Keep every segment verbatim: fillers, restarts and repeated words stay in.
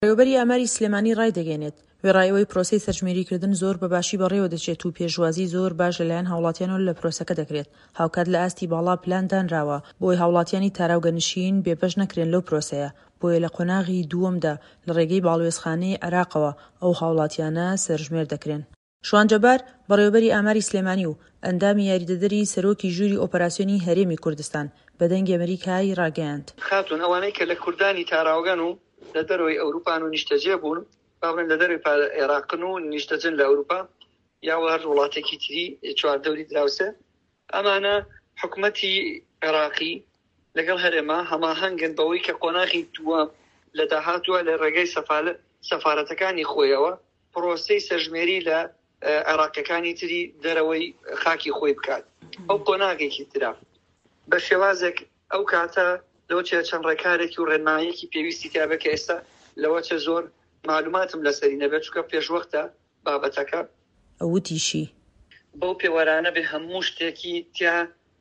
بەڕێوەبەری ئاماری سلێمانی ڕایدەگەێنێت وێڕایەوەی پرۆسەی سەرژمێریکردن زۆر بەباشی بەڕێوە دەچێت و پێشوازی زۆر باش لەلایەن هاوڵاتیانەوە لە پرۆسەکە دەکرێت. هاوکات لە ئاستی باڵا پلان دانراوە بۆی هاوڵاتیانی تاراوگەنشین بێبەش نەکرێن لەو پرۆسەیە، بۆیە لە قۆناغی دووەمدا لە ڕێگەی باڵوێزخانەی عێراقەوە ئەو هاوڵاتیانە سەرژمێر دەکرێن. شوان جەبار بەڕێوەبەری ئاماری سلێمانی و ئەندامی یاریدەدەری سەرۆکی ژووری ئۆپەراسیۆنی هەرێمی کوردستان بەدەنگی ئەمریکای ڕاگەیاند. خاتون ئەوانەی کە لە کوردانی تاراوگەن و لە دەرەوەی ئەوروپان و نیشتەجێ بوون، باڵێن لە دەروی عێراقن و نیشتەجن لە ئەوروپا یا هەر وڵاتێکی تری چواردەوری دراوسە، ئەمانە حکومەتی عێراقی لەگەڵ هەرێما هەماهەنگن بەوەی کە قۆناغی دووەم لە داهاتووە لە ڕێگەی سەفارەتەکانی خۆیەوە پرۆسەی سەرژمێری لە عێراقیەکانی تری دەرەوەی خاکی خۆی بکات. ئەو قۆناغێکی ترا بە شێوازێک ئەو کاتە لەوە چێ چەند ڕێکارێکی و ڕێنمایەکی پێویستی تیابە کە ئێستا لەوە چە زۆر معلوماتم لەسەری نەبێت چونکە پێشوەختە بابەتەکە ئەوتیشی بەو پێوەرانە بێ هەموو شتێکی تیا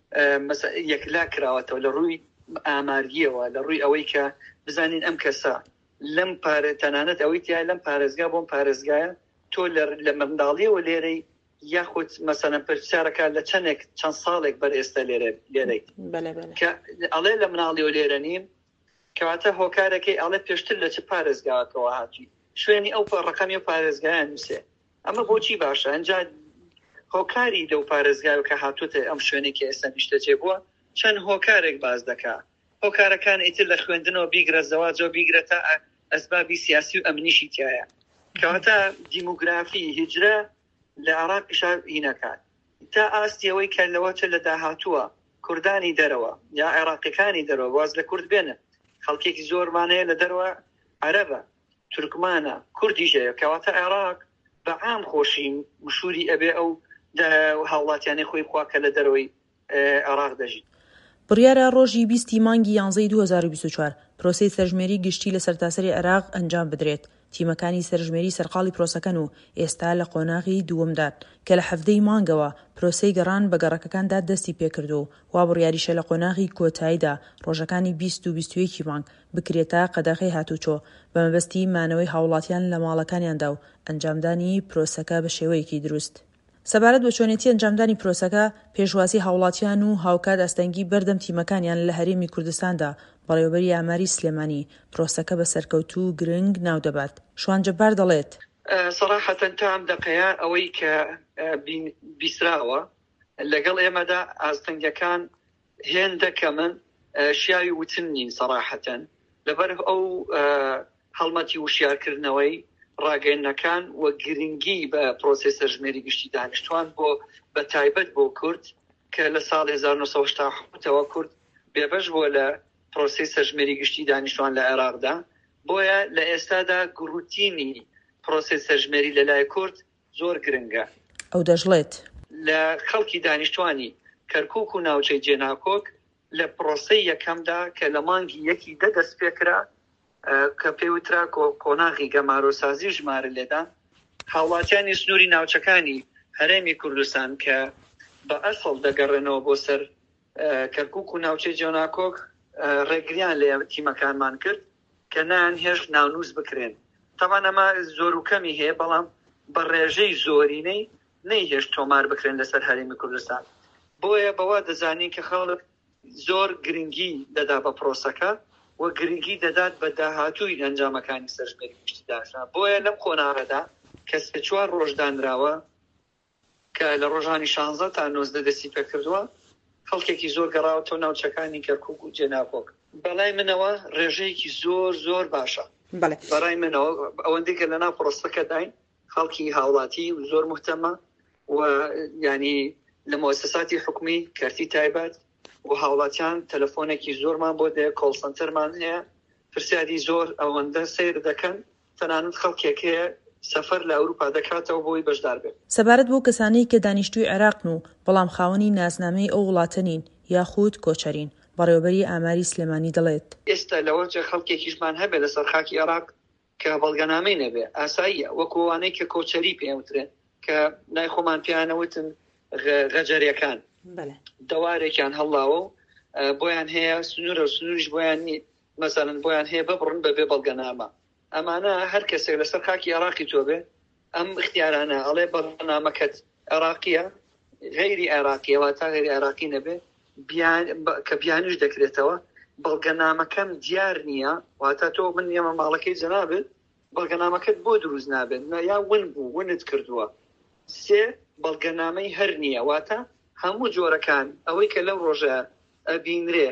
یەکلا کراوەتەوە لە ڕووی ئاماریەوە، لە ڕووی ئەوەی کە بزانین ئەم کەسە لەم پارە تەنانەت ئەوەی تیا لەم پارێزگا بۆم پارێزگایە تۆ لە منداڵیەوە لێرەی یاخود مەسەلەن پرسیارەکە لە چەندێک چەند ساڵێک بەر ئێستا لێرە لێرەی کە ئەڵێ لە مناڵیەوە لێرە نیم کەواتە هۆکارەکەی ئەڵێ پێشتر لە چ پارێزگاوەکەوە هاتووی شوێنی ئەو ڕقەمی و پارێزگایان نووسێ. ئەمە بۆچی باشە؟ ئەنجا هۆکاری لەو پارێزگاوە کە هاتووتە ئەم شوێنێکی ئێستا نیشتەجێ بووە چەند هۆکارێک باز دەکات. هۆکارەکان ئیتر لە خوێندنەوە بیگرە، زەواجەوە بیگرێتە ئەسبابی سیاسی و ئەمنیشی تایە. کەواتە دیموگرافی هیجرە لە عێراقیشا هینەکات تا ئاستیەوەی کە لەوە چ لە داهاتووە کوردانی دەرەوە یا عێراقیەکانی دەرەوە واز لە کورد بێنە، خەڵکێکی زۆرمانەیە لە دەرەوە عەرەبە، تورکمانە، کوردیشەیە، کەواتە عێراق بە عام خۆشی مشوری ئەبێ ئەو هاوڵاتیانی خۆی بخوا کە لە دەرەوەی عێراق دەژین. بڕیارە ڕۆژی بیستی مانگی یانزەی دوو هەزار و بیست و چوار پرۆسەی سەرژمێری گشتی لە سەرتاسەری عێراق ئەنجام بدرێت. تیمەکانی سەرژمێری سەرقاڵی پرۆسەکەن و ئێستا لە قۆناغی دووەمدان کە لە هەفتەی مانگەوە پرۆسەی گەڕان بە گەڕەکەکاندا دەستی پێکردو وا بڕیاریشە لە قۆناغی کۆتاییدا ڕۆژەکانی بیست و بیست و یەکی مانگ بکرێتە قەدەغەی هاتوچۆ بە مەبەستی مانەوەی هاوڵاتیان لە ماڵەکانیاندا و ئەنجامدانی پرۆسەکە بە شێوەیەکی دروست. سەبارەت بە چۆنێتی ئەنجامدانی پرۆسەکە پێشوازی هاوڵاتیان و هاوکات ئەستەنگی بەردەم تیمەکانیان لە هەرێمی کوردستاندا بەڕێوەبەری ئاماری سلێمانی پرۆسەکە بە سەرکەوتوو گرنگ ناو دەبات. شوان جەبار دەڵێت سەراحەتەن تا ئەم دەقەیە ئەوەی کە بیسراوە لەگەڵ ئێمەدا ئاستەنگەکان هێندەکە من شیاوی وتن نین سەراحەتەن لەبەر ئەو هەڵمەتی وشیارکردنەوەی ڕاگەیەنەکان و گرنگی بە پرۆسەی سەرژمێری گشتی دانیشتوان بۆ بە تایبەت بۆ کورد کە لە ساڵی هەزار و نۆ سەد و هەشتا و حوتەوە کورد بێبەش بووە لە پرۆسەی سەرژمێری گشتی دانیشتوان لە عێراقدا، بۆیە لە ئێستادا گروتینی پرۆسەی سەرژمێری لەلای کورد زۆر گرنگە. ئەو دەژڵێت لە خەڵکی دانیشتوانی کەرکووک و ناوچەی جێناکۆک لە پرۆسەی یەکەمدا کە لە مانگی یەکی دەدەست پێکرا کە پێوترا کۆناغی گەمارۆسازی ژمارە لێدان، هاوڵاتیانی سنووری ناوچەکانی هەرێمی کوردستان کە بە ئەسڵ دەگەڕێنەوە بۆ سەر کەرکووک و ناوچەی جێناکۆک ڕێگریان لە تیمەکانمان کرد کە نان هێش ناونووس بکرێن. تەمان ئەمە زۆر و کەمی هەیە، بەڵام بە ڕێژەی زۆرینەی نەیهێش تۆمار بکرێن لەسەر هەرێمی کوردستان. بۆیە بەوا دەزانین کە خەڵک زۆر گرنگی دەدا بە پرۆسەکە و گرنگی دەدات بە داهاتووی ئەنجامەکانی سەرژمێری گشتی داشنا. بۆیە لەم قۆناغەدا کە سێ چوار ڕۆژدانراوە کە لە ڕۆژانی شانزە تا نۆزدە دەستی پێکردووە، خەڵکێکی زۆر گەڕاوەتەوە ناوچەکانی کەرکووک و جێناکۆک. بەڵای منەوە ڕێژەیەکی زۆر زۆر باشە. بەڕای منەوە ئەوەندەی کە لەناو پرۆسەکە داین خەڵکی هاوڵاتی و زۆر محتەمە و ینی لە مؤسساتی حکومی کەرتی تایبەت و هاوڵاتیان تەلەفۆنێکی زۆرمان بۆ دەیە، کۆڵ سنتەرمان هەیە، پرسیاری زۆر ئەوەندە سیر دەکەن، تەنانەت خەڵکێک هەیە سەفەر لە ئەوروپا دەکاتەوە بۆی بەشدار بێت. سەبارەت بۆ کەسانەی کە دانیشتووی عێراقن و بەڵام خاوەنی ناسنامەی ئەو وڵاتە نین یاخود کۆچەرین، بەڕێوەبەری ئاماری سلێمانی دەڵێت ئێستا لەوەجە خەڵکێکیشمان هەبێت لەسەر خاکی عێراق کە بەڵگەنامەی نەبێ ئاساییە، وەکووانەی کە کۆچەری پێوترێن کە نای خۆمان پیانەوتن غەجەریەکان دەوارێکیان هەڵاوە و بۆیان هەیە سنوورە و سنووریش بۆیان مەسەلەن بۆیان هەیە ببڕن بەبێ بەڵگەنامە. ئەمانە هەر کەسێک لەسەر خاکی عێراقی تۆ بێ ئەم اختیارانە ئەڵێ بەڵگەنامەکەت عێراقیە غەیری عێراقیەوە تا غەیری عێراقی نەبێ کە بیانش دەکرێتەوە بەڵگەنامەکەم دیار نییە واتە تۆ من ئێمە ماڵەکەی جەنابێت بەڵگەنامەکەت بۆ دروست نابێت یا ون بوو ونت کردووە سێ بەڵگەنامەی هەر نییە واتە هەموو جۆرەکان ئەوەی کە لەو ڕۆژە ئەبینرێ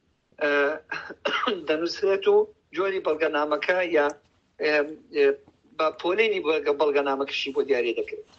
دەنووسێت و جۆری بەڵگەنامەکە یا با پۆلێنی بەڵگەنامەکەشی بۆ دیارێ دەکرێت